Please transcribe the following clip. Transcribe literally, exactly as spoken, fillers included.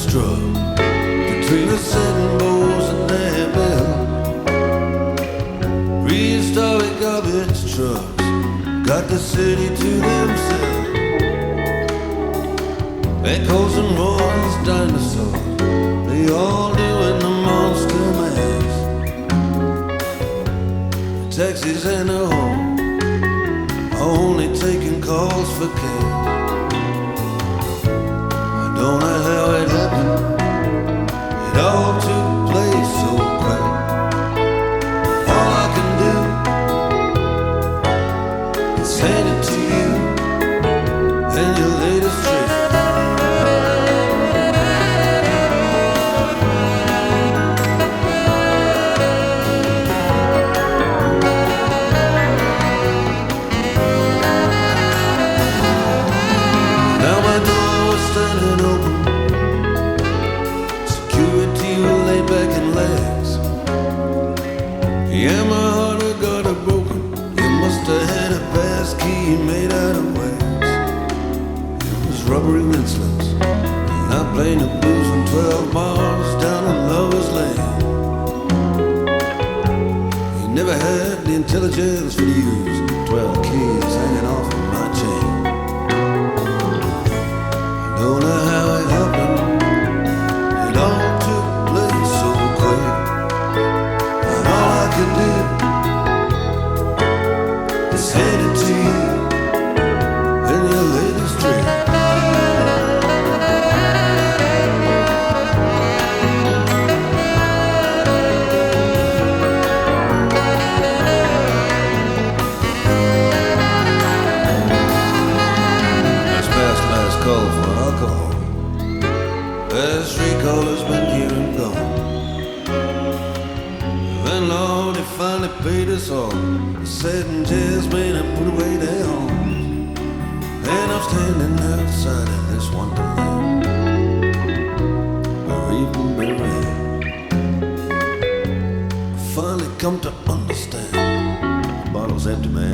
struck between the Sitting Bulls and Danville. Prehistoric garbage trucks got the city to themselves. Echoes and roars, dinosaurs, they all doing the monster mash. Taxis and the home are only taking calls for cash. I don't know how it happened, it all took place so quick. All I can do is hand it to you and your latest trick. Now my door was standing open, security was laid back in legs. Yeah, my heart had got it broken. You must have had a pass key made out of wax. It was rubbery rinselets, and I played the blues in twelve bars down in Lover's Lane. You never had the intelligence for the use twelve keys hanging off of my chain. Don't know how it happened, it all took place so quick. And all I can do is hand it to you and your latest trick. That's past last call for alcohol. Last recall has been here and gone. Then Lord, he finally paid us all. He said and jazz made and put away their homes. And I'm standing outside of this wonderland, bereaved and buried. Finally come to understand. The bottle's empty, man.